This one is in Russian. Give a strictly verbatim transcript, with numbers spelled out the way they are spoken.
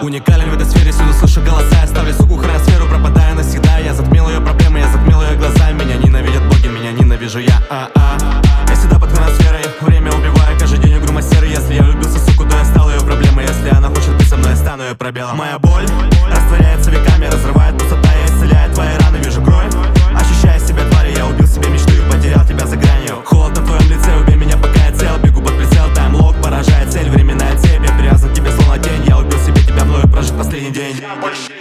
Уникален в этой сфере, всюду слышу голоса. Я ставлю суку хроносферу, пропадая навсегда. Я затмил ее проблемы, я затмил ее глаза. Меня ненавидят боги, меня ненавижу я. а -а. Я всегда под хроносферой, время убиваю, каждый день игру мастеры. Если я влюбился в суку, то я стал ее проблемой. Если она хочет быть со мной, я стану ее пробелом. Моя боль растворяется веками, разрывает пустота, я исцеляю твои раны, вижу кровь. Ощущая себя тварью, я убил себе мечту и потерял тебя за гранью. Холод на твоем лице, убей меня, пока я цел. Бегу под прицел, таймлок поражает цель, временная цепь. Я привязан к тебе словно тень, я убил себе тебя, мною прожит последний день.